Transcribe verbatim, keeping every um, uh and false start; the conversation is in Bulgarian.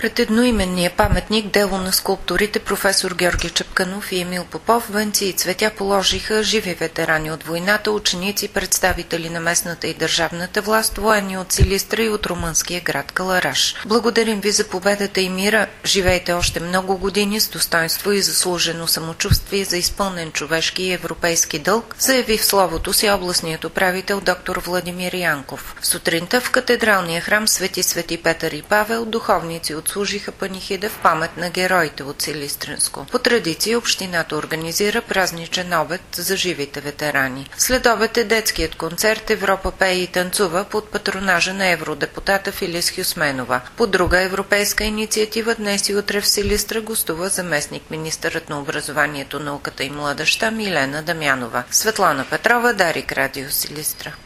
Пред едноименния паметник дело на скулпторите професор Георги Чапкънов и Емил Попов венци и цветя положиха живи ветерани от войната, ученици, представители на местната и държавната власт, военни от Силистра и от румънския град Кълъраш. Благодарим ви за победата и мира. Живейте още много години с достоинство и заслужено самочувствие за изпълнен човешки и европейски дълг, заяви в словото си областният управител доктор Владимир Янков. Сутринта в катедралния храм Свети Свети Петър и Павел духовници отслужиха панихида в памет на героите от Силистренско. По традиция общината организира празничен обед за живите ветерани. След обед е детският концерт "Европа пее и танцува" под патронажа на евродепутата Филис Хюсменова. По друга европейска инициатива днес и утре в Силистра гостува заместник-министърът на образованието, науката и младежта Милена Дамянова. Светлана Петрова, Дарик, Радио Силистра.